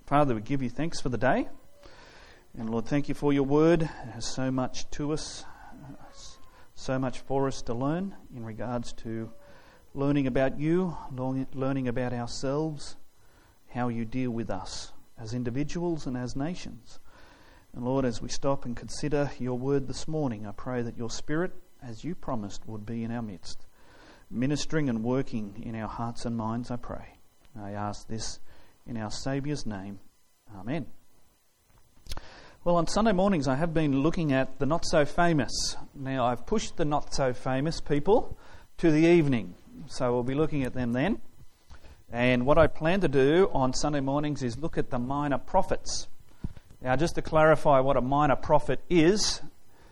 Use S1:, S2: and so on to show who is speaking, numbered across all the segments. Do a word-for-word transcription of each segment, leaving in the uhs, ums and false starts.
S1: Father, we give you thanks for the day. And Lord, thank you for your word. It has so much to us, so much for us to learn in regards to learning about you, learning about ourselves, how you deal with us as individuals and as nations. And Lord, as we stop and consider your word this morning, I pray that your Spirit, as you promised, would be in our midst, ministering and working in our hearts and minds, I pray. I ask this in our Saviour's name. Amen. Well, on Sunday mornings I have been looking at the not-so-famous. Now, I've pushed the not-so-famous people to the evening, so we'll be looking at them then. And what I plan to do on Sunday mornings is look at the minor prophets. Now, just to clarify what a minor prophet is,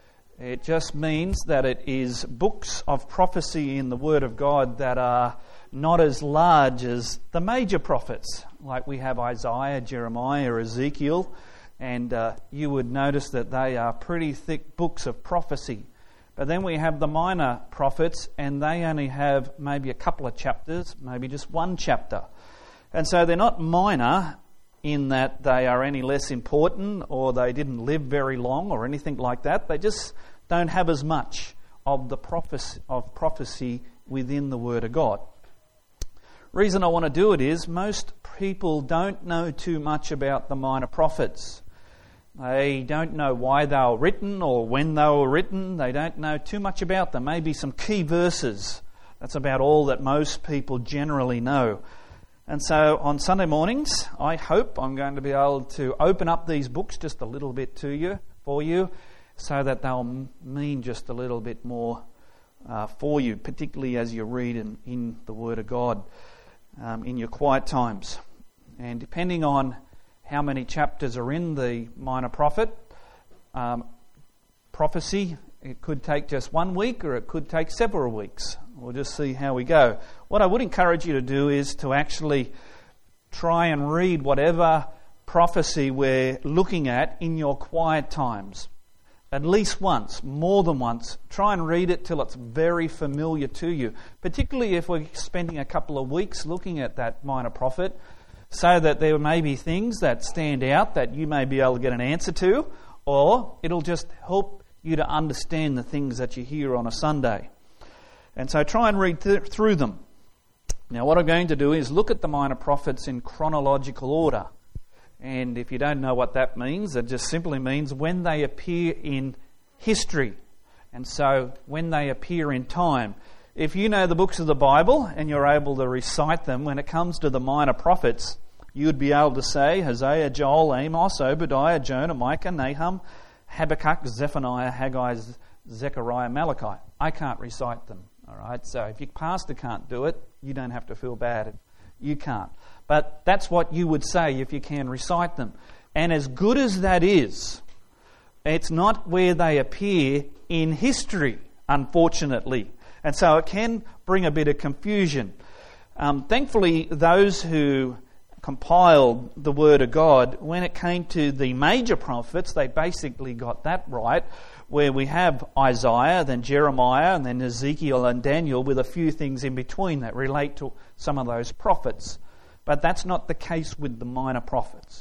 S1: it just means that it is books of prophecy in the Word of God that are not as large as the major prophets, like we have Isaiah, Jeremiah, Ezekiel, and uh, you would notice that they are pretty thick books of prophecy. But then we have the minor prophets, and they only have maybe a couple of chapters, maybe just one chapter. And so they're not minor in that they are any less important or they didn't live very long or anything like that. They just don't have as much of the prophecy, of prophecy within the Word of God. Reason I want to do it is most people don't know too much about the minor prophets. They don't know why they were written or when they were written. They don't know too much about them. Maybe some key verses. That's about all that most people generally know. And so on Sunday mornings, I hope I'm going to be able to open up these books just a little bit to you, for you, so that they'll mean just a little bit more uh, for you, particularly as you read in, in the Word of God. Um, in your quiet times. And depending on how many chapters are in the minor prophet um, prophecy, it could take just one week or it could take several weeks. We'll just see how we go. What I would encourage you to do is to actually try and read whatever prophecy we're looking at in your quiet times. At least once, more than once. Try and read it till it's very familiar to you, particularly if we're spending a couple of weeks looking at that minor prophet, so that there may be things that stand out that you may be able to get an answer to, or it'll just help you to understand the things that you hear on a Sunday. And so try and read th- through them. Now what I'm going to do is look at the minor prophets in chronological order. And if you don't know what that means, it just simply means when they appear in history. And so when they appear in time. If you know the books of the Bible and you're able to recite them, when it comes to the minor prophets, you would be able to say Hosea, Joel, Amos, Obadiah, Jonah, Micah, Nahum, Habakkuk, Zephaniah, Haggai, Zechariah, Malachi. I can't recite them. All right. So if your pastor can't do it, you don't have to feel bad. You can't. But that's what you would say if you can recite them. And as good as that is, it's not where they appear in history, unfortunately. And so it can bring a bit of confusion. Um, thankfully, those who compiled the Word of God, when it came to the major prophets, they basically got that right, where we have Isaiah, then Jeremiah, and then Ezekiel and Daniel, with a few things in between that relate to some of those prophets. But that's not the case with the minor prophets.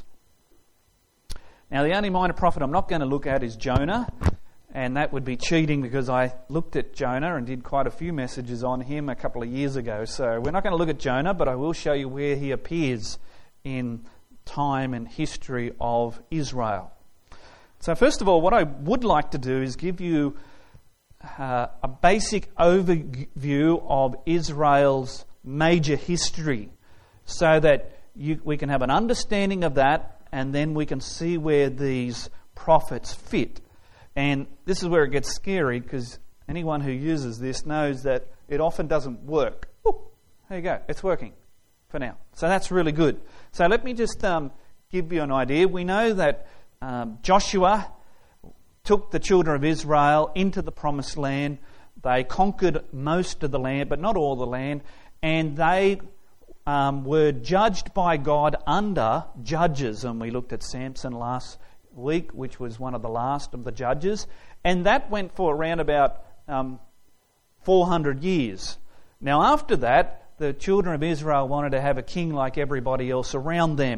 S1: Now, the only minor prophet I'm not going to look at is Jonah, and that would be cheating because I looked at Jonah and did quite a few messages on him a couple of years ago. So we're not going to look at Jonah, but I will show you where he appears in time and history of Israel. So first of all, what I would like to do is give you uh, a basic overview of Israel's major history, so that you, we can have an understanding of that, and then we can see where these prophets fit. And this is where it gets scary, because anyone who uses this knows that it often doesn't work. Ooh, there you go, it's working for now. So that's really good. So let me just um, give you an idea. We know that um, Joshua took the children of Israel into the promised land. They conquered most of the land, but not all the land, and they Um, were judged by God under judges. And we looked at Samson last week, which was one of the last of the judges. And that went for around about um, four hundred years. Now after that, the children of Israel wanted to have a king like everybody else around them.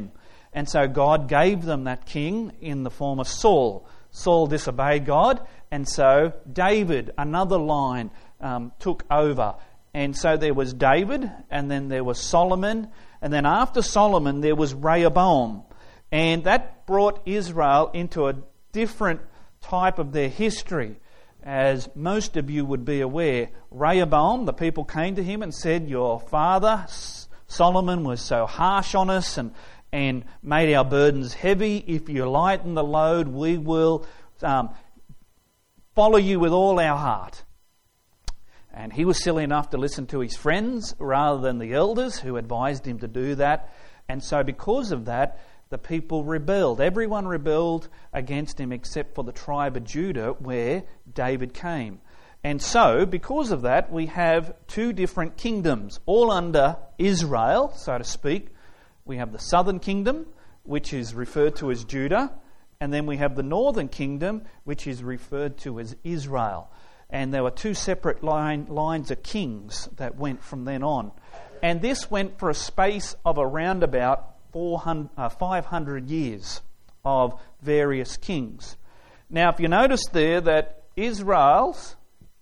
S1: And so God gave them that king in the form of Saul. Saul disobeyed God, and so David, another line, um, took over. And so there was David, and then there was Solomon, and then after Solomon there was Rehoboam. And that brought Israel into a different type of their history. As most of you would be aware, Rehoboam, the people came to him and said, "Your father Solomon was so harsh on us and, and made our burdens heavy. If you lighten the load, we will um, follow you with all our heart." And he was silly enough to listen to his friends rather than the elders who advised him to do that. And so because of that, the people rebelled. Everyone rebelled against him except for the tribe of Judah, where David came. And so, because of that, we have two different kingdoms, all under Israel, so to speak. We have the southern kingdom, which is referred to as Judah, and then we have the northern kingdom, which is referred to as Israel. And there were two separate line, lines of kings that went from then on. And this went for a space of around about four hundred, uh, five hundred years of various kings. Now, if you notice there that Israel's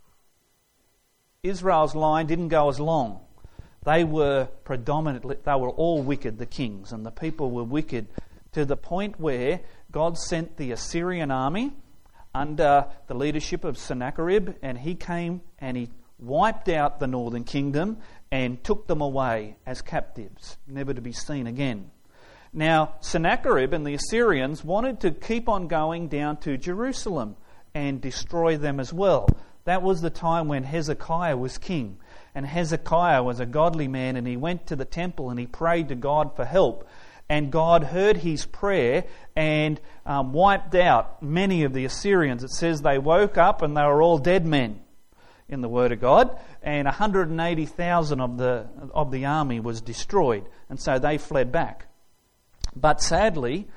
S1: Israel's line didn't go as long. They were predominantly, they were all wicked, the kings, and the people were wicked to the point where God sent the Assyrian army under the leadership of Sennacherib, and he came and he wiped out the northern kingdom and took them away as captives, never to be seen again. Now, Sennacherib and the Assyrians wanted to keep on going down to Jerusalem and destroy them as well. That was the time when Hezekiah was king. And Hezekiah was a godly man, and he went to the temple and he prayed to God for help. And God heard his prayer and um, wiped out many of the Assyrians. It says they woke up and they were all dead men in the Word of God. And one hundred eighty thousand of the, of the army was destroyed. And so they fled back. But sadly,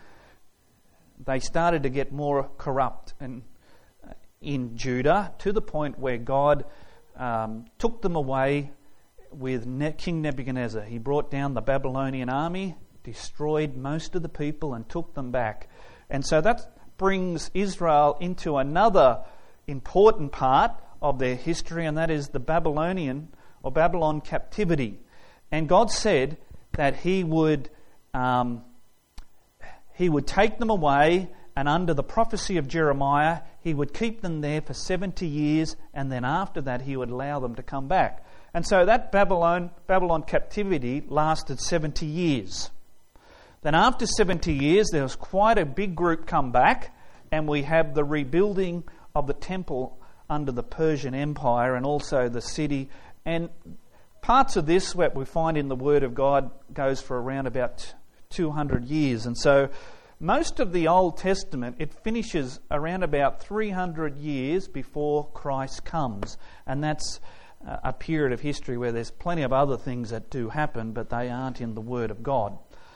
S1: they started to get more corrupt and in Judah, to the point where God um, took them away with ne- King Nebuchadnezzar. He brought down the Babylonian army, destroyed most of the people and took them back. And so that brings Israel into another important part of their history, and that is the Babylonian or Babylon captivity. And God said that He would um, He would take them away, and under the prophecy of Jeremiah, He would keep them there for seventy years, and then after that He would allow them to come back. And so that Babylon Babylon captivity lasted seventy years. Then after seventy years, there was quite a big group come back, and we have the rebuilding of the temple under the Persian Empire and also the city. And parts of this, what we find in the Word of God, goes for around about two hundred years. And so most of the Old Testament, it finishes around about three hundred years before Christ comes. And that's a period of history where there's plenty of other things that do happen, but they aren't in the Word of God.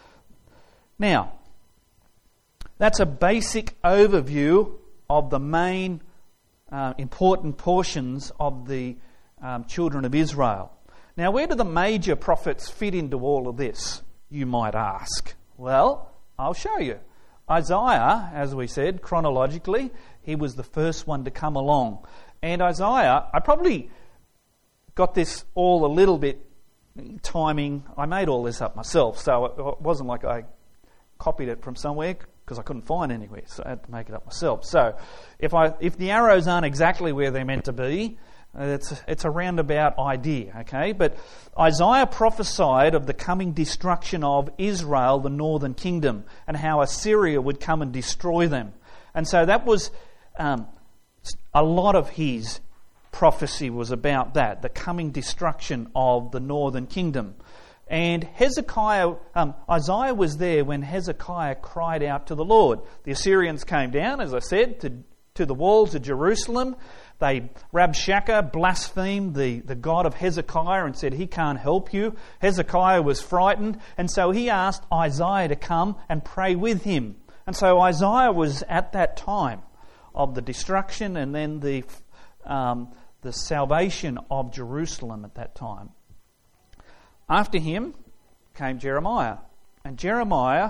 S1: Now, that's a basic overview of the main uh, important portions of the um, children of Israel. Now, where do the major prophets fit into all of this, you might ask? Well, I'll show you. Isaiah, as we said, chronologically, he was the first one to come along. And Isaiah, I probably got this all a little bit timing. I made all this up myself, so it wasn't like I copied it from somewhere because I couldn't find anywhere, so I had to make it up myself. So if I if the arrows aren't exactly where they're meant to be, it's it's a roundabout idea, okay? But Isaiah prophesied of the coming destruction of Israel, the northern kingdom, and how Assyria would come and destroy them. And so that was um, a lot of his prophecy was about that, the coming destruction of the northern kingdom. And Hezekiah, um, Isaiah was there when Hezekiah cried out to the Lord. The Assyrians came down, as I said, to, to the walls of Jerusalem. They, Rabshakeh blasphemed the, the God of Hezekiah and said, he can't help you. Hezekiah was frightened, and so he asked Isaiah to come and pray with him. And so Isaiah was at that time of the destruction and then the um, the salvation of Jerusalem at that time. After him came Jeremiah. And Jeremiah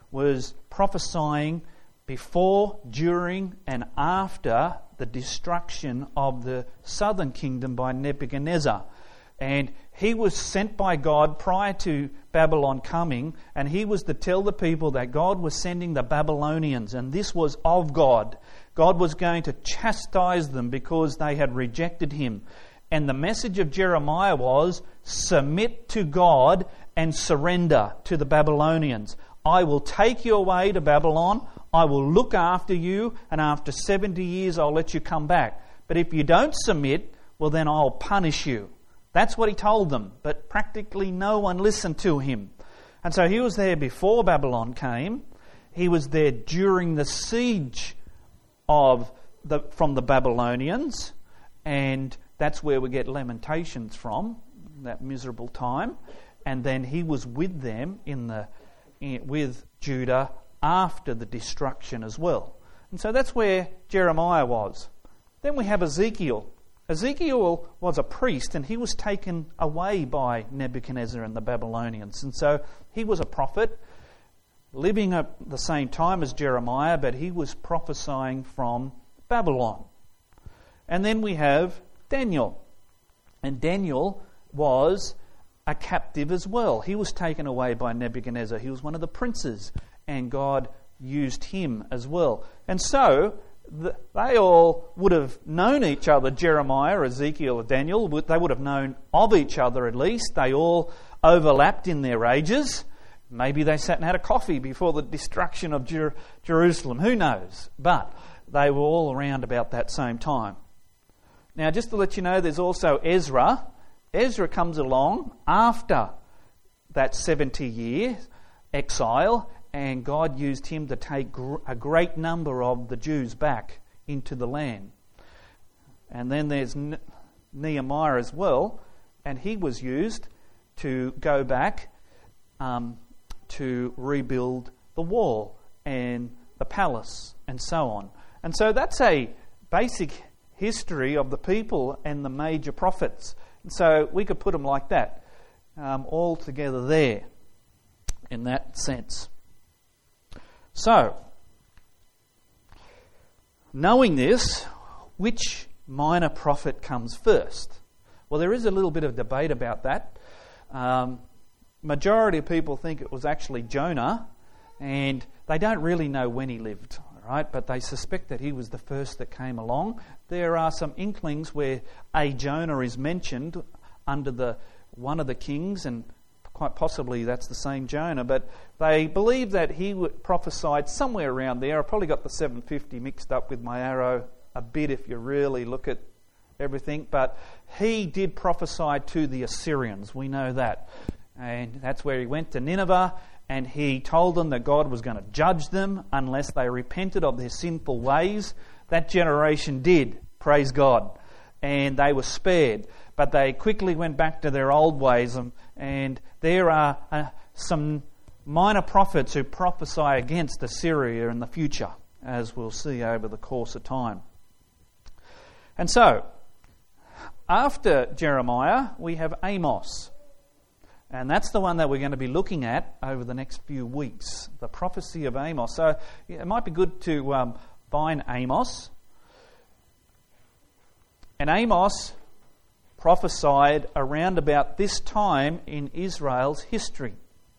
S1: was prophesying before, during, and after the destruction of the southern kingdom by Nebuchadnezzar. And he was sent by God prior to Babylon coming, and he was to tell the people that God was sending the Babylonians, and this was of God. God was going to chastise them because they had rejected him. And the message of Jeremiah was, submit to God and surrender to the Babylonians. I will take you away to Babylon, I will look after you, and after seventy years I'll let you come back. But if you don't submit, well then I'll punish you. That's what he told them, but practically no one listened to him. And so he was there before Babylon came. He was there during the siege of the from the Babylonians, and that's where we get Lamentations from, that miserable time. And then he was with them in the in, with Judah after the destruction as well. And so that's where Jeremiah was. Then we have Ezekiel. Ezekiel was a priest, and he was taken away by Nebuchadnezzar and the Babylonians. And so he was a prophet, living at the same time as Jeremiah, but he was prophesying from Babylon. And then we have Daniel. And Daniel was a captive as well. He was taken away by Nebuchadnezzar. He was one of the princes, and God used him as well. And so they all would have known each other, Jeremiah, Ezekiel, Daniel. They would have known of each other at least. They all overlapped in their ages. Maybe they sat and had a coffee before the destruction of Jer- Jerusalem. Who knows? But they were all around about that same time. Now, just to let you know, there's also Ezra. Ezra comes along after that seventy years exile, and God used him to take gr- a great number of the Jews back into the land. And then there's ne- Nehemiah as well, and he was used to go back um, to rebuild the wall and the palace and so on. And so that's a basic history of the people and the major prophets. And so we could put them like that, um, all together there in that sense. So, knowing this, which minor prophet comes first? Well, there is a little bit of debate about that. Um, majority of people think it was actually Jonah, and they don't really know when he lived, right? But they suspect that he was the first that came along. There are some inklings where a Jonah is mentioned under the one of the kings, and quite possibly that's the same Jonah, but they believe that he prophesied somewhere around there. I probably got the seven fifty mixed up with my arrow a bit if you really look at everything, but he did prophesy to the Assyrians, we know that. And that's where he went to Nineveh, and he told them that God was going to judge them unless they repented of their sinful ways. That generation did, praise God, and they were spared. But they quickly went back to their old ways, and, and there are uh, some minor prophets who prophesy against Assyria in the future, as we'll see over the course of time. And so, after Jeremiah, we have Amos. And that's the one that we're going to be looking at over the next few weeks, the prophecy of Amos. So it might be good to um, find Amos. And Amos prophesied around about this time in Israel's history.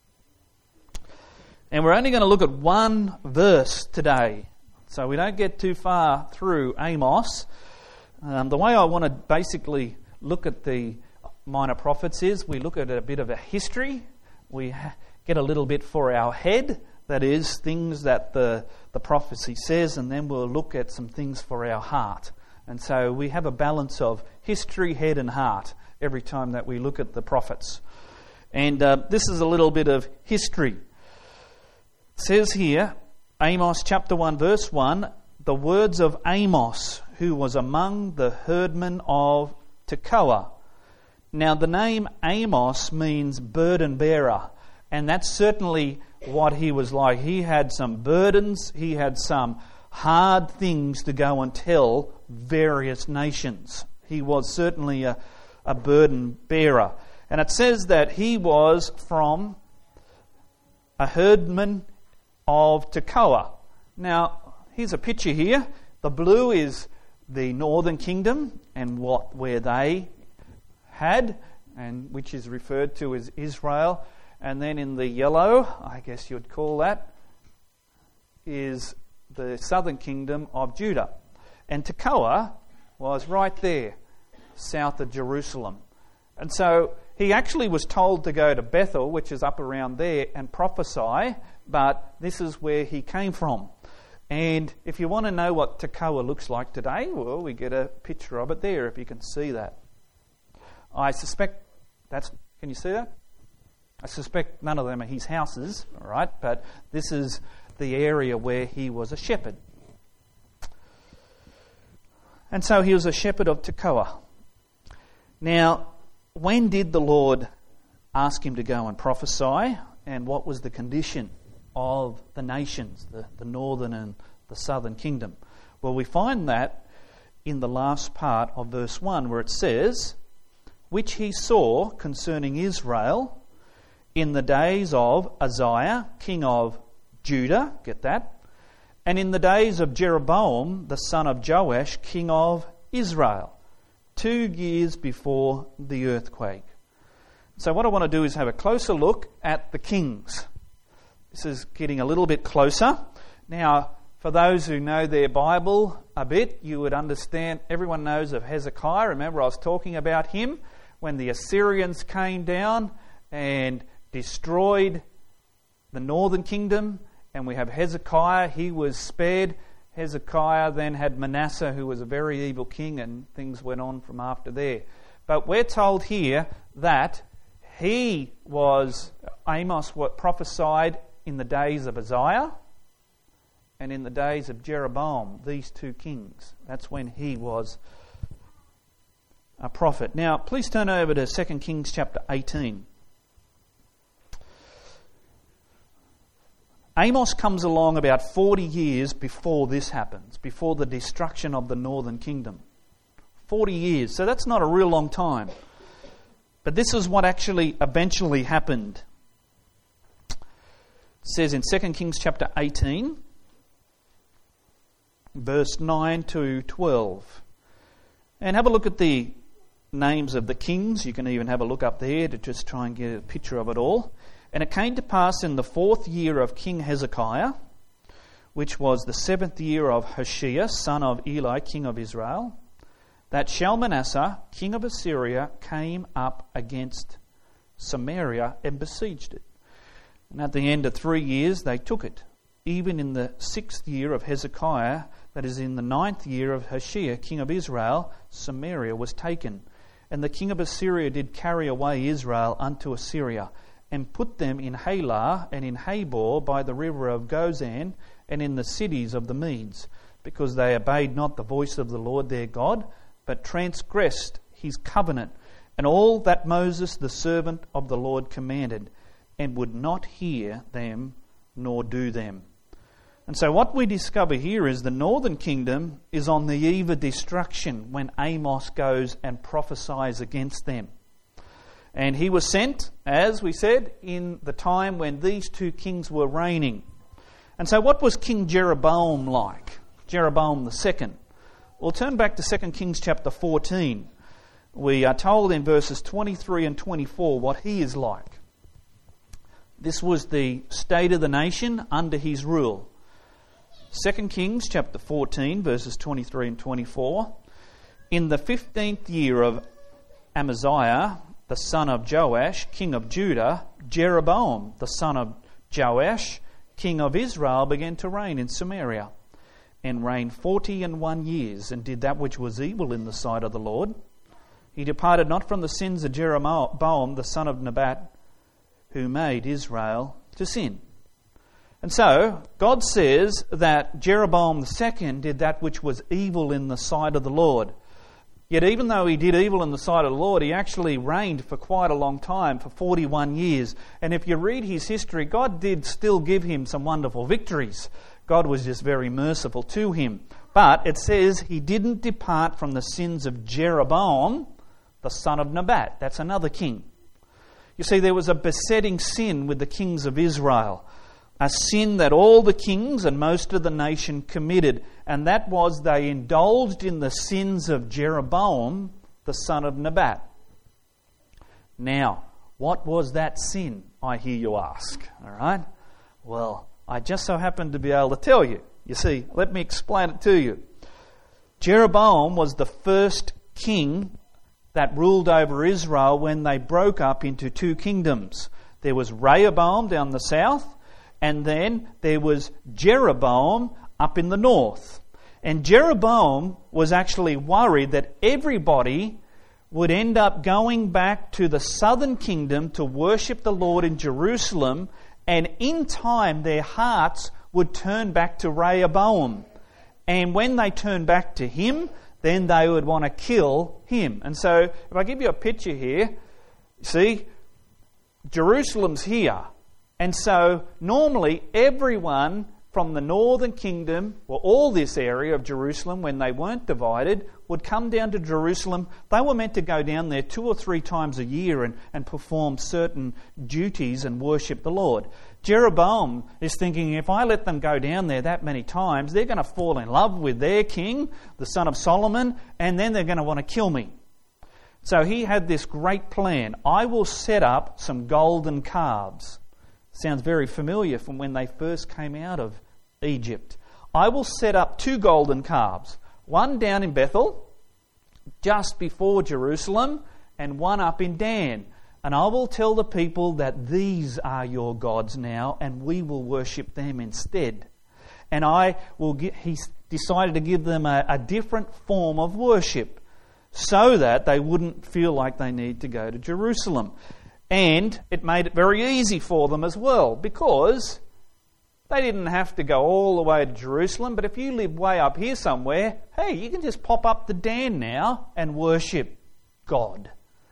S1: And we're only going to look at one verse today, so we don't get too far through Amos. Um, the way I want to basically look at the minor prophets is we look at a bit of a history, we ha- get a little bit for our head, that is, things that the, the prophecy says, and then we'll look at some things for our heart. And so we have a balance of history, head and heart every time that we look at the prophets. And uh, this is a little bit of history. It says here, Amos chapter one verse one, the words of Amos, who was among the herdmen of Tekoa. Now the name Amos means burden bearer, and that's certainly what he was like. He had some burdens, he had some hard things to go and tell various nations. He was certainly a, a burden bearer. And it says that he was from a herdman of Tekoa. Now, here's a picture here. The blue is the northern kingdom and what where they had, and which is referred to as Israel. And then in the yellow, I guess you'd call that, is the southern kingdom of Judah. And Tekoa was right there, south of Jerusalem. And so he actually was told to go to Bethel, which is up around there, and prophesy, but this is where he came from. And if you want to know what Tekoa looks like today, well, we get a picture of it there, if you can see that. I suspect that's... Can you see that? I suspect none of them are his houses, all right? But this is the area where he was a shepherd. And so he was a shepherd of Tekoa. Now, when did the Lord ask him to go and prophesy? And what was the condition of the nations, the, the northern and the southern kingdom? Well, we find that in the last part of verse one, where it says, which he saw concerning Israel in the days of Uzziah, king of Judah, get that? And in the days of Jeroboam, the son of Joash, king of Israel, two years before the earthquake. So what I want to do is have a closer look at the kings. This is getting a little bit closer. Now, for those who know their Bible a bit, you would understand, everyone knows of Hezekiah. Remember, I was talking about him when the Assyrians came down and destroyed the northern kingdom, and we have Hezekiah. He was spared. Hezekiah then had Manasseh, who was a very evil king, and things went on from after there. But we're told here that he was, Amos what prophesied in the days of Uzziah and in the days of Jeroboam, these two kings. That's when he was a prophet. Now, please turn over to Second Kings chapter eighteen. Amos comes along about forty years before this happens, before the destruction of the northern kingdom. forty years, so that's not a real long time. But this is what actually eventually happened. It says in Second Kings chapter eighteen, verse nine to twelve. And have a look at the names of the kings. You can even have a look up there to just try and get a picture of it all. And it came to pass in the fourth year of King Hezekiah, which was the seventh year of Hoshea, son of Eli, king of Israel, that Shalmaneser, king of Assyria, came up against Samaria and besieged it. And at the end of three years they took it. Even in the sixth year of Hezekiah, that is in the ninth year of Hoshea, king of Israel, Samaria was taken. And the king of Assyria did carry away Israel unto Assyria, and put them in Halah and in Habor by the river of Gozan, and in the cities of the Medes, because they obeyed not the voice of the Lord their God, but transgressed his covenant, and all that Moses the servant of the Lord commanded, and would not hear them nor do them. And so what we discover here is the northern kingdom is on the eve of destruction when Amos goes and prophesies against them. And he was sent, as we said, in the time when these two kings were reigning. And so what was King Jeroboam like? Jeroboam the second. Well, turn back to Second Kings chapter fourteen. We are told in verses twenty-three and twenty-four what he is like. This was the state of the nation under his rule. Second Kings chapter fourteen, verses twenty-three and twenty-four. In the fifteenth year of Amaziah, the son of Joash, king of Judah, Jeroboam, the son of Joash, king of Israel, began to reign in Samaria, and reigned forty and one years, and did that which was evil in the sight of the Lord. He departed not from the sins of Jeroboam, the son of Nebat, who made Israel to sin. And so, God says that Jeroboam the second did that which was evil in the sight of the Lord. Yet even though he did evil in the sight of the Lord, he actually reigned for quite a long time, for forty-one years. And if you read his history, God did still give him some wonderful victories. God was just very merciful to him. But it says he didn't depart from the sins of Jeroboam, the son of Nebat. That's another king. You see, there was a besetting sin with the kings of Israel. a sin that all the kings and most of the nation committed, and that was they indulged in the sins of Jeroboam, the son of Nebat. Now, what was that sin, I hear you ask? All right? Well, I just so happen to be able to tell you. You see, let me explain it to you. Jeroboam was the first king that ruled over Israel when they broke up into two kingdoms. There was Rehoboam down the south, and then there was Jeroboam up in the north. And Jeroboam was actually worried that everybody would end up going back to the southern kingdom to worship the Lord in Jerusalem, and in time their hearts would turn back to Rehoboam. And when they turned back to him, then they would want to kill him. And so, if I give you a picture here, see, Jerusalem's here. And so, normally, everyone from the northern kingdom, or all this area of Jerusalem, when they weren't divided, would come down to Jerusalem. They were meant to go down there two or three times a year and, and perform certain duties and worship the Lord. Jeroboam is thinking, if I let them go down there that many times, they're going to fall in love with their king, the son of Solomon, and then they're going to want to kill me. So he had this great plan. I will set up some golden calves. Sounds very familiar from when they first came out of Egypt. I will set up two golden calves, one down in Bethel, just before Jerusalem, and one up in Dan. And I will tell the people that these are your gods now, and we will worship them instead. And I will get, he decided to give them a, a different form of worship, so that they wouldn't feel like they need to go to Jerusalem. And it made it very easy for them as well, because they didn't have to go all the way to Jerusalem. But if you live way up here somewhere, hey, you can just pop up to Dan now and worship God.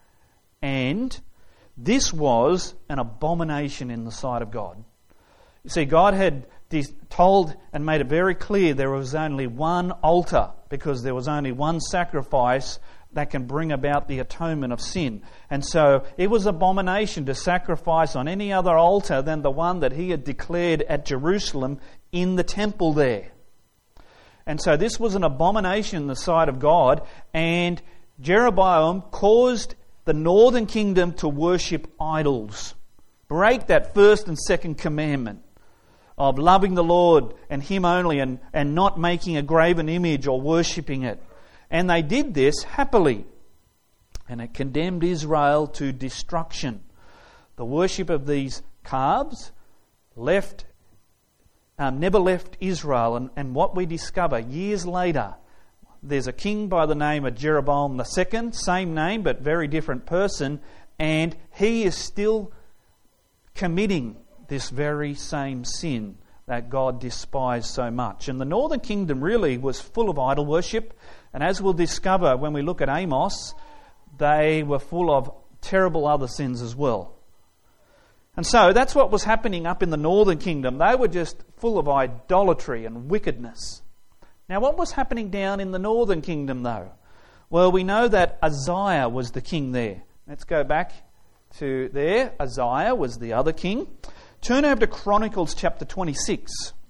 S1: And this was an abomination in the sight of God. You see, God had told and made it very clear there was only one altar, because there was only one sacrifice that can bring about the atonement of sin. And so it was abomination to sacrifice on any other altar than the one that he had declared at Jerusalem in the temple there. And so this was an abomination in the sight of God, and Jeroboam caused the northern kingdom to worship idols. Break that first and second commandment of loving the Lord and Him only, and, and not making a graven image or worshipping it. And they did this happily. And it condemned Israel to destruction. The worship of these calves left, um, never left Israel. And, and what we discover years later, there's a king by the name of Jeroboam the second, same name but very different person, and he is still committing this very same sin that God despised so much. And the northern kingdom really was full of idol worship, and as we'll discover when we look at Amos, they were full of terrible other sins as well. And so that's what was happening up in the northern kingdom. They were just full of idolatry and wickedness. Now, what was happening down in the northern kingdom, though? Well, we know that Uzziah was the king there. Let's go back to there. Uzziah was the other king. Turn over to Chronicles chapter twenty-six.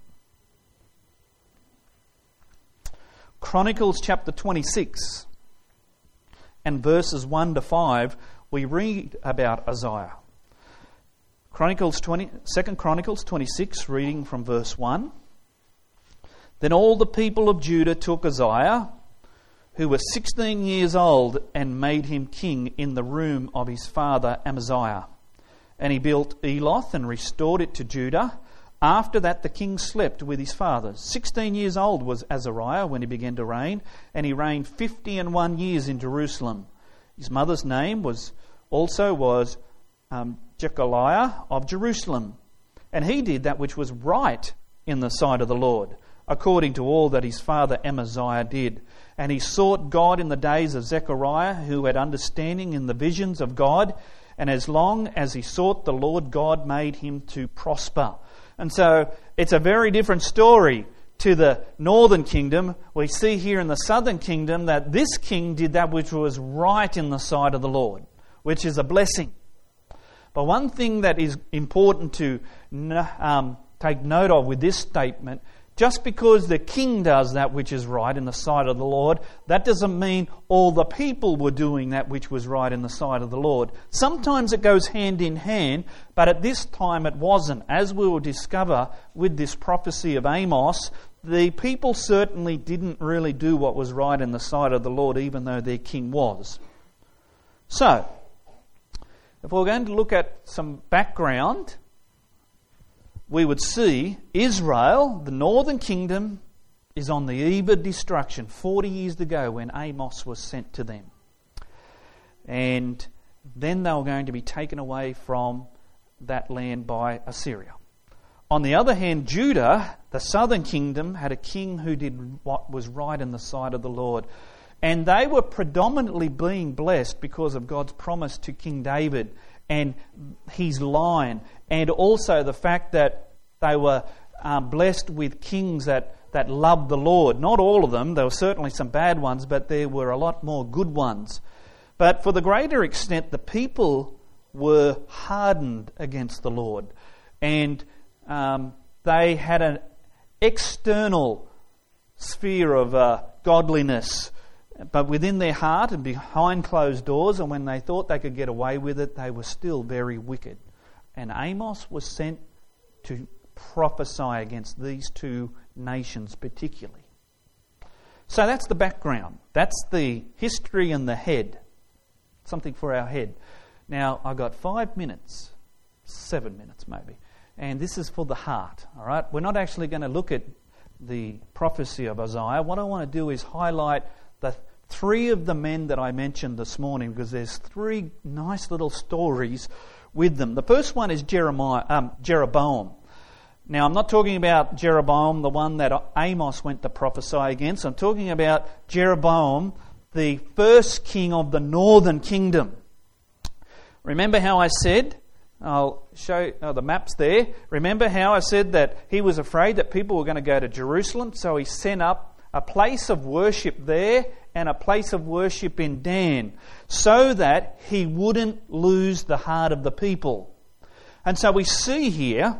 S1: Chronicles chapter twenty-six and verses one to five, we read about Uzziah. Chronicles twenty, Second Chronicles twenty-six, reading from verse one. Then all the people of Judah took Uzziah, who was sixteen years old, and made him king in the room of his father Amaziah. And he built Eloth and restored it to Judah. After that the king slept with his fathers. Sixteen years old was Azariah when he began to reign, and he reigned fifty and one years in Jerusalem. His mother's name was also was um, Jechaliah of Jerusalem. And he did that which was right in the sight of the Lord, according to all that his father Amaziah did. And he sought God in the days of Zechariah, who had understanding in the visions of God. And as long as he sought the Lord, God made him to prosper. And so it's a very different story to the northern kingdom. We see here in the southern kingdom that this king did that which was right in the sight of the Lord, which is a blessing. But one thing that is important to um, take note of with this statement. Just because the king does that which is right in the sight of the Lord, that doesn't mean all the people were doing that which was right in the sight of the Lord. Sometimes it goes hand in hand, but at this time it wasn't. As we will discover with this prophecy of Amos, the people certainly didn't really do what was right in the sight of the Lord, even though their king was. So, if we're going to look at some background, we would see Israel, the northern kingdom, is on the eve of destruction forty years ago when Amos was sent to them. And then they were going to be taken away from that land by Assyria. On the other hand, Judah, the southern kingdom, had a king who did what was right in the sight of the Lord. And they were predominantly being blessed because of God's promise to King David and his line, and also the fact that they were um, blessed with kings that, that loved the Lord. Not all of them, there were certainly some bad ones, but there were a lot more good ones. But for the greater extent, the people were hardened against the Lord, and um, they had an external sphere of uh, godliness, but within their heart and behind closed doors, and when they thought they could get away with it, they were still very wicked. And Amos was sent to prophesy against these two nations particularly. So that's the background. That's the history and the head. Something for our head. Now, I've got five minutes, seven minutes maybe, and this is for the heart. All right, we're not actually going to look at the prophecy of Isaiah. What I want to do is highlight the three of the men that I mentioned this morning, because there's three nice little stories with them. The first one is Jeremiah, um, Jeroboam. Now, I'm not talking about Jeroboam, the one that Amos went to prophesy against. I'm talking about Jeroboam, the first king of the northern kingdom. Remember how I said, I'll show oh, the maps there. Remember how I said that he was afraid that people were going to go to Jerusalem, so he sent up a place of worship there and a place of worship in Dan, so that he wouldn't lose the heart of the people. And so we see here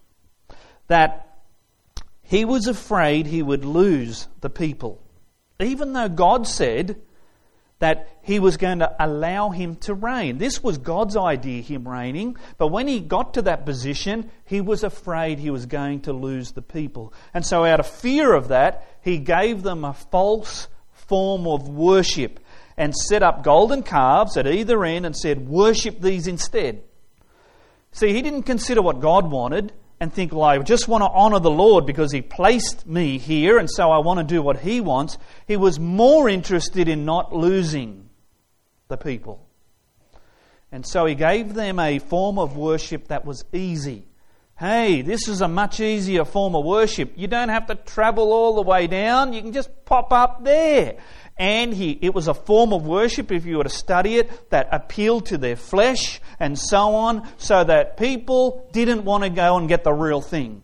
S1: that he was afraid he would lose the people, even though God said that he was going to allow him to reign. This was God's idea, him reigning, but when he got to that position, he was afraid he was going to lose the people. And so out of fear of that, he gave them a false form of worship and set up golden calves at either end and said, worship these instead. See, he didn't consider what God wanted and think, well, I just want to honour the Lord because he placed me here and so I want to do what he wants. He was more interested in not losing the people. And so he gave them a form of worship that was easy. Hey, this is a much easier form of worship. You don't have to travel all the way down. You can just pop up there. And he, it was a form of worship, if you were to study it, that appealed to their flesh and so on, so that people didn't want to go and get the real thing.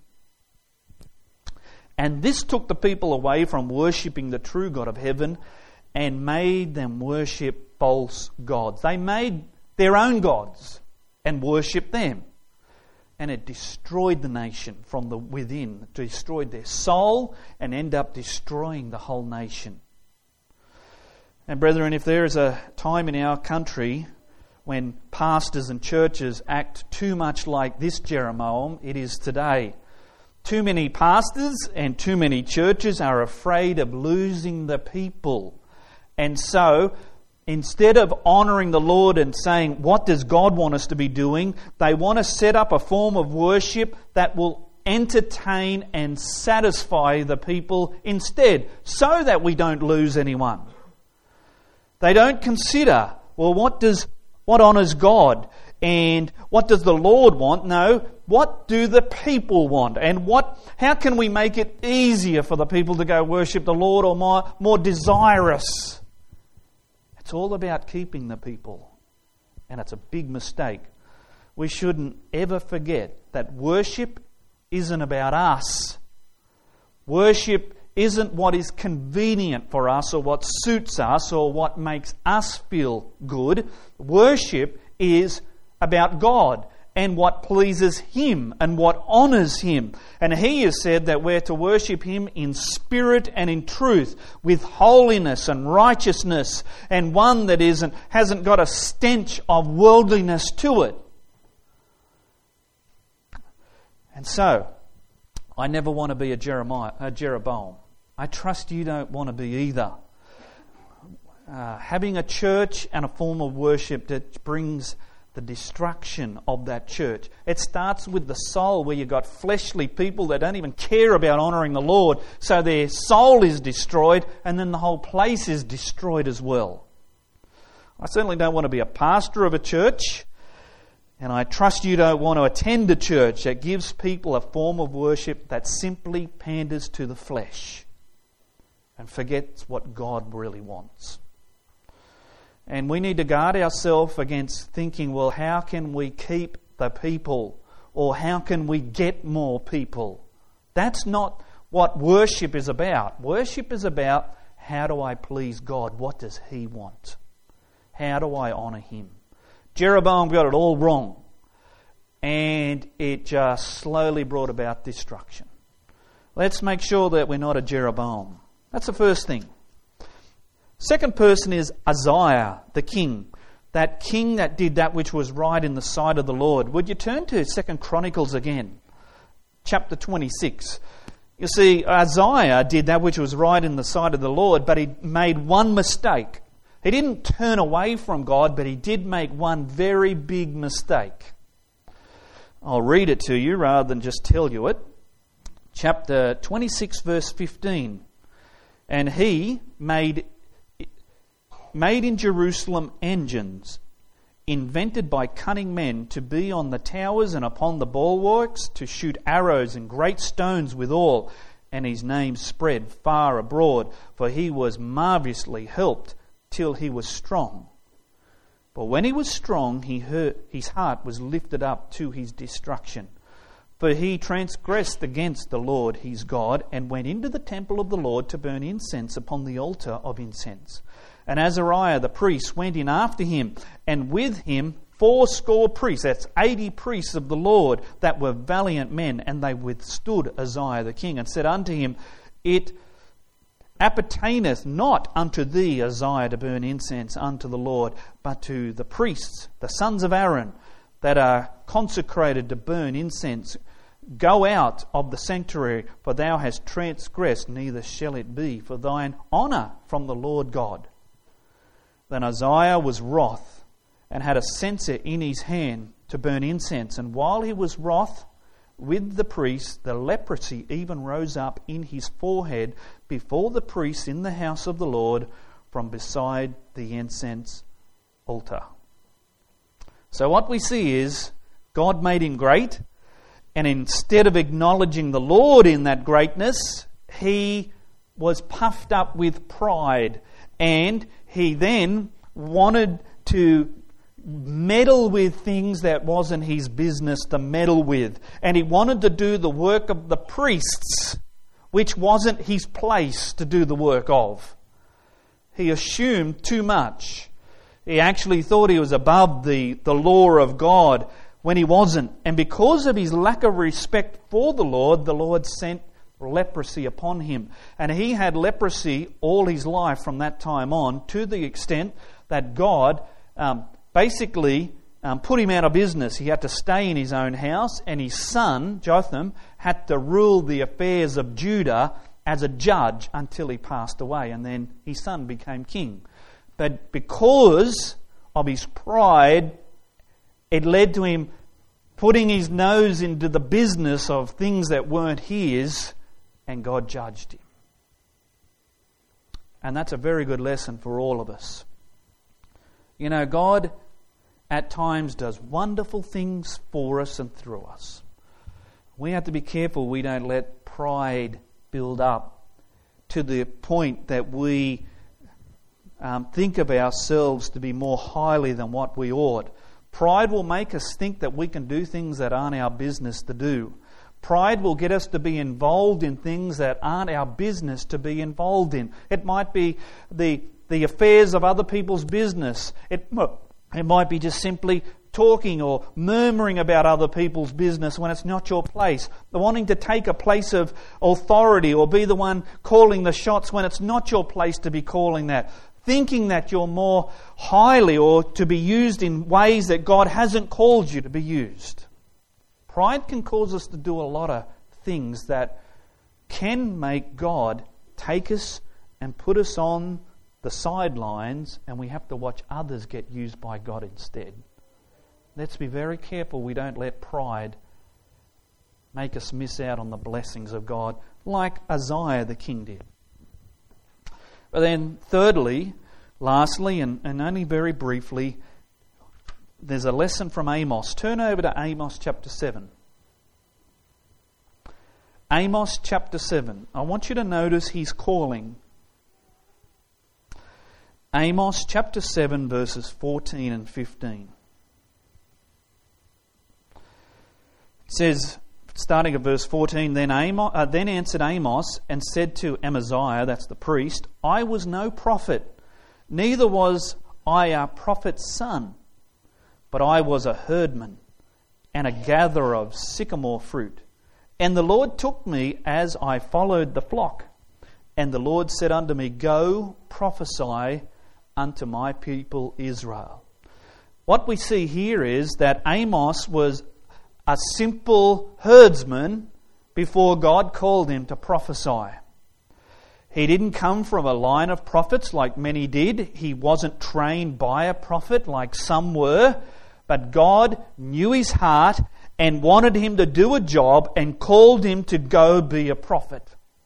S1: And this took the people away from worshipping the true God of heaven and made them worship false gods. They made their own gods and worshipped them. And it destroyed the nation from the within. It destroyed their soul and ended up destroying the whole nation. And brethren, if there is a time in our country when pastors and churches act too much like this Jeroboam, it is today. Too many pastors and too many churches are afraid of losing the people. And so, instead of honouring the Lord and saying, what does God want us to be doing? They want to set up a form of worship that will entertain and satisfy the people instead, so that we don't lose anyone. They don't consider, well, what does what honours God and what does the Lord want? No, what do the people want? And what? How can we make it easier for the people to go worship the Lord, or more, more desirous? It's all about keeping the people. And it's a big mistake. We shouldn't ever forget that worship isn't about us. Worship isn't what is convenient for us or what suits us or what makes us feel good. Worship is about God and what pleases Him and what honours Him. And He has said that we're to worship Him in spirit and in truth, with holiness and righteousness, and one that isn't hasn't got a stench of worldliness to it. And so, I never want to be a Jeremiah, a Jeroboam. I trust you don't want to be either. Uh, having a church and a form of worship that brings the destruction of that church. It starts with the soul, where you've got fleshly people that don't even care about honouring the Lord, so their soul is destroyed, and then the whole place is destroyed as well. I certainly don't want to be a pastor of a church, and I trust you don't want to attend a church that gives people a form of worship that simply panders to the flesh and forgets what God really wants. And we need to guard ourselves against thinking, well, how can we keep the people? Or how can we get more people? That's not what worship is about. Worship is about, how do I please God? What does He want? How do I honour Him? Jeroboam got it all wrong. And it just slowly brought about destruction. Let's make sure that we're not a Jeroboam. That's the first thing. Second person is Uzziah, the king. That king that did that which was right in the sight of the Lord. Would you turn to Second Chronicles again? Chapter twenty-six. You see, Uzziah did that which was right in the sight of the Lord, but he made one mistake. He didn't turn away from God, but he did make one very big mistake. I'll read it to you rather than just tell you it. Chapter twenty-six, verse fifteen. And he made... made in Jerusalem engines, invented by cunning men, to be on the towers and upon the bulwarks, to shoot arrows and great stones withal. And his name spread far abroad, for he was marvellously helped till he was strong. But when he was strong, he heard, his heart was lifted up to his destruction. For he transgressed against the Lord his God, and went into the temple of the Lord to burn incense upon the altar of incense. And Azariah the priest went in after him, and with him fourscore priests, that's eighty priests of the Lord, that were valiant men, and they withstood Uzziah the king, and said unto him, It appertaineth not unto thee, Uzziah, to burn incense unto the Lord, but to the priests, the sons of Aaron, that are consecrated to burn incense. Go out of the sanctuary, for thou hast transgressed, neither shall it be for thine honour from the Lord God. Then Uzziah was wroth, and had a censer in his hand to burn incense. And while he was wroth with the priests, the leprosy even rose up in his forehead before the priests in the house of the Lord, from beside the incense altar. So what we see is, God made him great, and instead of acknowledging the Lord in that greatness, he was puffed up with pride, and he then wanted to meddle with things that wasn't his business to meddle with. And he wanted to do the work of the priests, which wasn't his place to do the work of. He assumed too much. He actually thought he was above the, the law of God when he wasn't. And because of his lack of respect for the Lord, the Lord sent leprosy upon him. And he had leprosy all his life from that time on, to the extent that God um, basically um, put him out of business. He had to stay in his own house, and his son, Jotham, had to rule the affairs of Judah as a judge until he passed away, and then his son became king. But because of his pride, it led to him putting his nose into the business of things that weren't his, and God judged him. And that's a very good lesson for all of us. You know, God at times does wonderful things for us and through us. We have to be careful we don't let pride build up to the point that we um, think of ourselves to be more highly than what we ought. Pride will make us think that we can do things that aren't our business to do. Pride will get us to be involved in things that aren't our business to be involved in. It might be the the affairs of other people's business. It, it might be just simply talking or murmuring about other people's business when it's not your place. The wanting to take a place of authority or be the one calling the shots when it's not your place to be calling that. Thinking that you're more highly or to be used in ways that God hasn't called you to be used. Pride can cause us to do a lot of things that can make God take us and put us on the sidelines, and we have to watch others get used by God instead. Let's be very careful we don't let pride make us miss out on the blessings of God like Uzziah the king did. But then thirdly, lastly, and, and only very briefly, there's a lesson from Amos. Turn over to Amos chapter seven. Amos chapter seven. I want you to notice his calling. Amos chapter seven verses fourteen and fifteen. It says, starting at verse fourteen, then, Amos, uh, then answered Amos and said to Amaziah, that's the priest, I was no prophet, neither was I a prophet's son, but I was a herdman and a gatherer of sycamore fruit. And the Lord took me as I followed the flock. And the Lord said unto me, go prophesy unto my people Israel. What we see here is that Amos was a simple herdsman before God called him to prophesy. He didn't come from a line of prophets like many did. He wasn't trained by a prophet like some were. But God knew his heart and wanted him to do a job and called him to go be a prophet.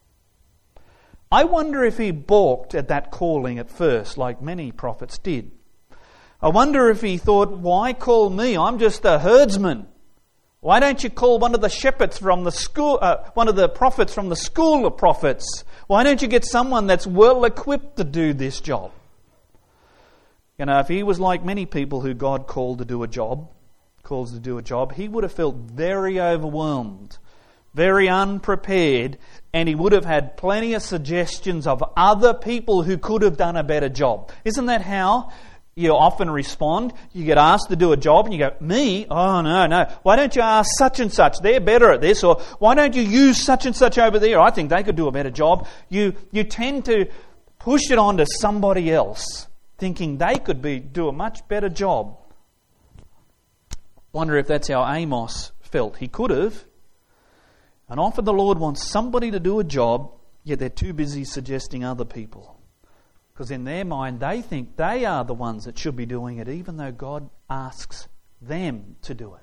S1: I wonder if he balked at that calling at first, like many prophets did. I wonder if he thought, why call me? I'm just a herdsman. Why don't you call one of the shepherds from the school, uh, one of the prophets from the school of prophets? Why don't you get someone that's well equipped to do this job? You know, if he was like many people who God called to do a job, calls to do a job, he would have felt very overwhelmed, very unprepared, and he would have had plenty of suggestions of other people who could have done a better job. Isn't that how you often respond? You get asked to do a job and you go, me? Oh, no, no. Why don't you ask such and such? They're better at this. Or why don't you use such and such over there? I think they could do a better job. You you tend to push it on to somebody else, thinking they could be do a much better job. Wonder if that's how Amos felt. He could have. And often the Lord wants somebody to do a job, yet they're too busy suggesting other people. Because in their mind, they think they are the ones that should be doing it, even though God asks them to do it.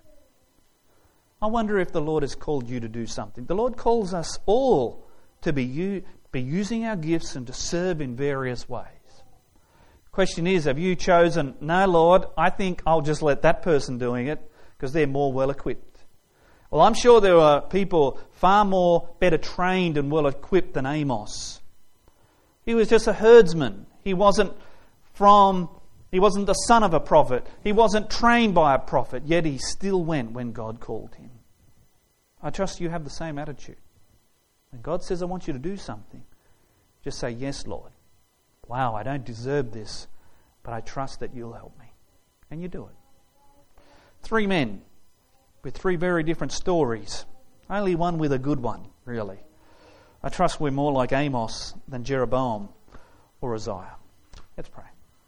S1: I wonder if the Lord has called you to do something. The Lord calls us all to be, u- be using our gifts and to serve in various ways. Question is, have you chosen, no, Lord, I think I'll just let that person doing it because they're more well equipped. Well, I'm sure there are people far more better trained and well equipped than Amos. He was just a herdsman. He wasn't from, he wasn't the son of a prophet. He wasn't trained by a prophet, yet he still went when God called him. I trust you have the same attitude. When God says, I want you to do something, just say, yes, Lord. Wow, I don't deserve this, but I trust that you'll help me. And you do it. Three men with three very different stories. Only one with a good one, really. I trust we're more like Amos than Jeroboam or Uzziah. Let's pray.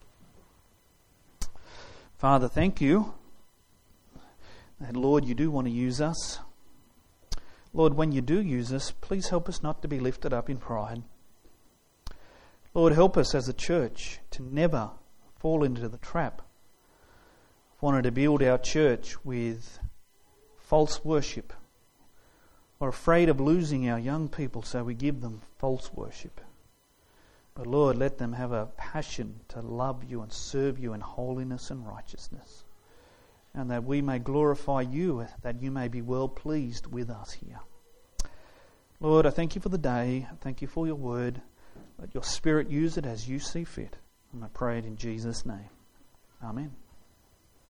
S1: Father, thank you that, Lord, you do want to use us. Lord, when you do use us, please help us not to be lifted up in pride. Lord, help us as a church to never fall into the trap of wanting to build our church with false worship, or afraid of losing our young people, so we give them false worship. But Lord, let them have a passion to love you and serve you in holiness and righteousness, and that we may glorify you, that you may be well pleased with us here. Lord, I thank you for the day. I thank you for your word. Let your Spirit use it as you see fit. And I pray it in Jesus' name. Amen.